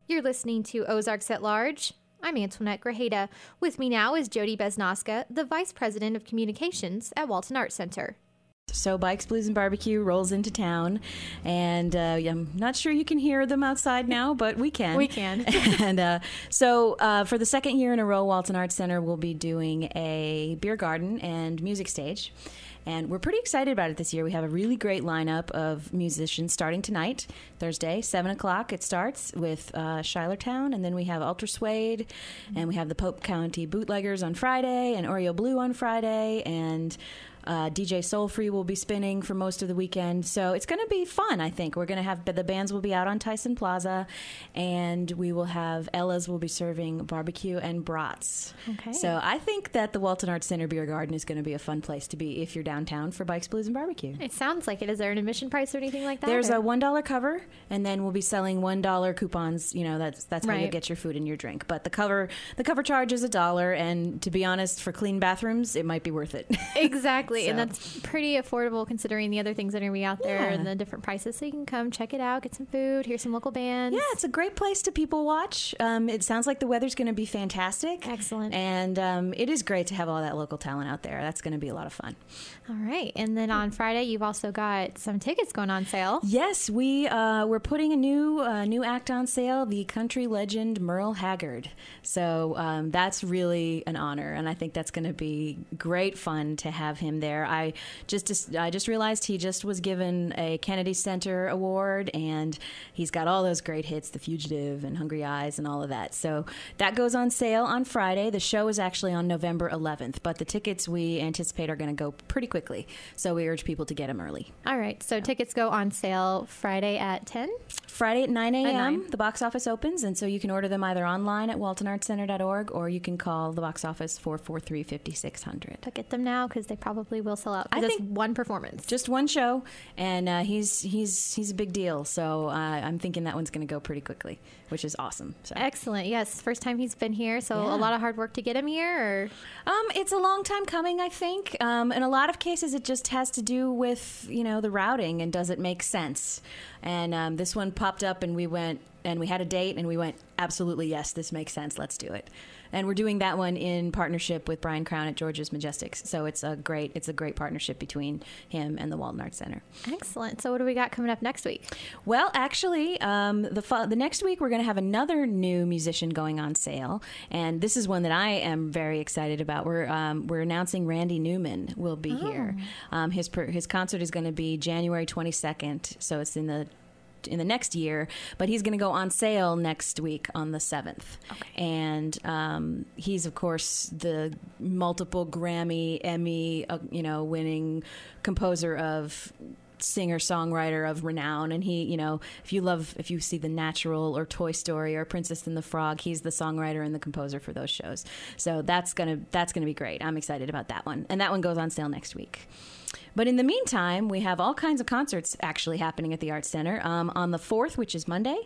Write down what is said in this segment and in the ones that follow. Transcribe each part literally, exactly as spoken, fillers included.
You're listening to Ozarks at Large. I'm Antoinette Grajeda. With me now is Jody Besnoska, the Vice President of Communications at Walton Arts Center. So Bikes, Blues, and Barbecue rolls into town, and uh, I'm not sure you can hear them outside now, but we can. We can. and uh, so uh, for the second year in a row, Walton Arts Center will be doing a beer garden and music stage. And we're pretty excited about it this year. We have a really great lineup of musicians starting tonight, Thursday, seven o'clock it starts with uh, Schuylertown. And then we have Ultra Suede, and we have the Pope County Bootleggers on Friday, and Oreo Blue on Friday, and Uh, D J Soul Free will be spinning for most of the weekend. So it's going to be fun, I think. We're going to have, the bands will be out on Tyson Plaza, and we will have, Ella's will be serving barbecue and brats. Okay. So I think that the Walton Arts Center Beer Garden is going to be a fun place to be if you're downtown for Bikes, Blues, and Barbecue. It sounds like it. Is there an admission price or anything like that? There's or? a one dollar cover, and then we'll be selling one dollar coupons. You know, that's that's how Right. you get your food and your drink. But the cover the cover charge is a dollar, and to be honest, for clean bathrooms, it might be worth it. Exactly. So. And that's pretty affordable considering the other things that are going to be out there Yeah. and the different prices. So you can come check it out, get some food, hear some local bands. Yeah, it's a great place to people watch. Um, it sounds like the weather's going to be fantastic. Excellent. And um, it is great to have all that local talent out there. That's going to be a lot of fun. All right. And then on Friday, you've also got some tickets going on sale. Yes, we, uh, we're putting a new uh, new act on sale, the country legend Merle Haggard. So um, that's really an honor, and I think that's going to be great fun to have him there. I just I just realized he just was given a Kennedy Center Award, and he's got all those great hits, The Fugitive and Hungry Eyes and all of that. So that goes on sale on Friday. The show is actually on November eleventh, but the tickets we anticipate are going to go pretty quickly. So we urge people to get them early. All right. So tickets go on sale Friday at ten? Friday at nine At a.m. nine. The box office opens, and so you can order them either online at walton arts center dot org, or you can call the box office four four three, five six zero zero. But get them now because they probably will sell out. I That's think- one performance. Just one show, and uh, he's he's he's a big deal. So uh, I'm thinking that one's going to go pretty quickly, which is awesome. So. Excellent. Yes. First time he's been here. So Yeah. a lot of hard work to get him here? Or? Um, it's a long time coming, I think. Um, in a lot of cases, it just has to do with, you know, the routing and does it make sense? And um, this one popped up, and we went, and we had a date, and we went, absolutely, yes, this makes sense. Let's do it. And we're doing that one in partnership with Brian Crown at George's Majestics. So it's a great, it's a great partnership between him and the Walton Arts Center. Excellent. So what do we got coming up next week? Well, actually, um, the fo- the next week we're going to have another new musician going on sale, and this is one that I am very excited about. We're um, we're announcing Randy Newman will be here. Um, his per- his concert is going to be January twenty-second, so it's in the in the next year, but he's going to go on sale next week on the seventh. Okay. And um, he's, of course, the multiple Grammy, Emmy, uh, you know, winning composer of singer songwriter of renown, and he, you know, if you love if you see The Natural or Toy Story or Princess and the Frog, he's the songwriter and the composer for those shows. So that's gonna that's gonna be great. I'm excited about that one, and that one goes on sale next week. But in the meantime, we have all kinds of concerts actually happening at the Arts Center. Um, on the fourth, which is Monday,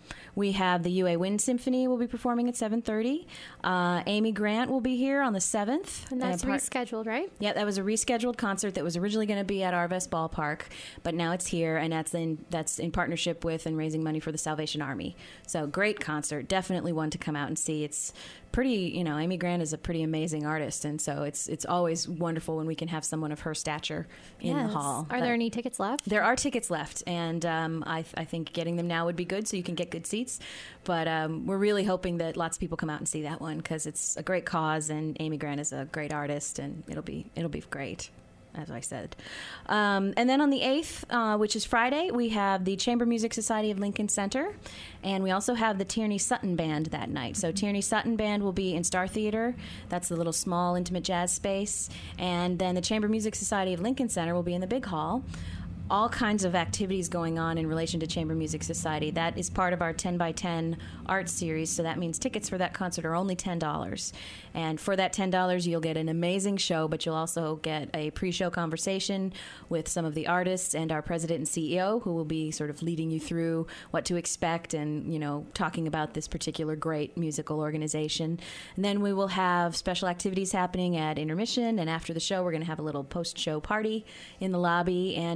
we have the U A Wind Symphony will be performing at seven thirty. Uh, Amy Grant will be here on the seventh. And that's Uh, part- rescheduled, right? Yeah, that was a rescheduled concert that was originally going to be at Arvest Ballpark, but now it's here, and that's in that's in partnership with and raising money for the Salvation Army. So great concert, definitely one to come out and see. It's pretty, you know, Amy Grant is a pretty amazing artist, and so it's it's always wonderful when we can have someone of her stature in Yes. the hall. Are But there any tickets left? there are tickets left, and um, I, I think getting them now would be good so you can get good seats. But um, we're really hoping that lots of people come out and see that one because it's a great cause, and Amy Grant is a great artist, and it'll be it'll be great, as I said. Um, and then on the eighth, uh, which is Friday, we have the Chamber Music Society of Lincoln Center, and we also have the Tierney Sutton Band that night. So Tierney Sutton Band will be in Star Theater. That's the little small, intimate jazz space. And then the Chamber Music Society of Lincoln Center will be in the big hall. All kinds of activities going on in relation to Chamber Music Society. That is part of our ten by ten art series, so that means tickets for that concert are only ten dollars. And for that ten dollars, you'll get an amazing show, but you'll also get a pre-show conversation with some of the artists and our president and C E O, who will be sort of leading you through what to expect and, you know, talking about this particular great musical organization. And then we will have special activities happening at intermission, and after the show, we're going to have a little post-show party in the lobby, and it's just going to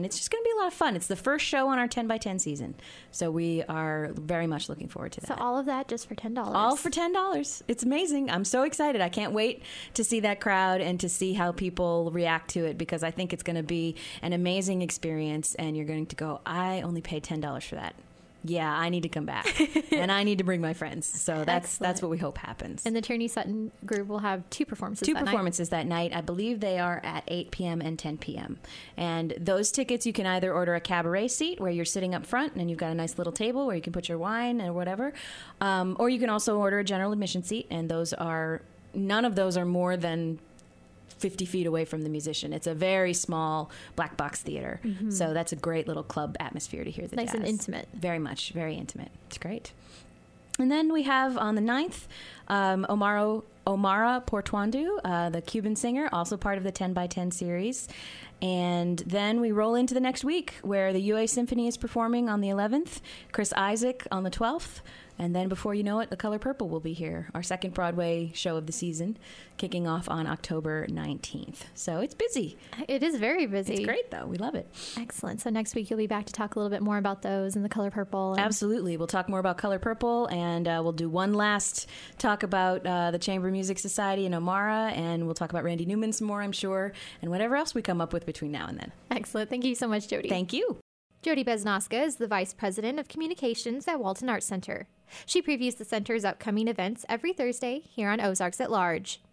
to be a lot of fun. It's the first show on our ten by ten season. So we are very much looking forward to that. So all of that just for ten dollars. All for ten dollars. It's amazing. I'm so excited. I can't wait to see that crowd and to see how people react to it, because I think it's going to be an amazing experience, and you're going to go, I only paid ten dollars for that. Yeah, I need to come back, and I need to bring my friends. So that's Excellent. that's what we hope happens. And the Tierney Sutton group will have two performances Two that performances that night. I believe they are at eight p.m. and ten p.m. And those tickets, you can either order a cabaret seat where you're sitting up front and you've got a nice little table where you can put your wine or whatever, um, or you can also order a general admission seat, and those are, none of those are more than fifty feet away from the musician. It's a very small black box theater. Mm-hmm. So that's a great little club atmosphere to hear the nice jazz. And intimate. Very much, very intimate. It's great. And then we have on the ninth, um, Omaro, Omara Portuandu, uh, the Cuban singer, also part of the ten by ten series. And then we roll into the next week, where the U A Symphony is performing on the eleventh, Chris Isaak on the twelfth, and then before you know it, The Color Purple will be here, our second Broadway show of the season, kicking off on October nineteenth. So it's busy. It is very busy. It's great, though. We love it. Excellent. So next week you'll be back to talk a little bit more about those and The Color Purple. And Absolutely. We'll talk more about Color Purple, and uh, we'll do one last talk about uh, the Chamber Music Society and Omara, and we'll talk about Randy Newman some more, I'm sure, and whatever else we come up with between now and then. Excellent. Thank you so much, Jody. Thank you. Jody Besnoska is the Vice President of Communications at Walton Arts Center. She previews the center's upcoming events every Thursday here on Ozarks at Large.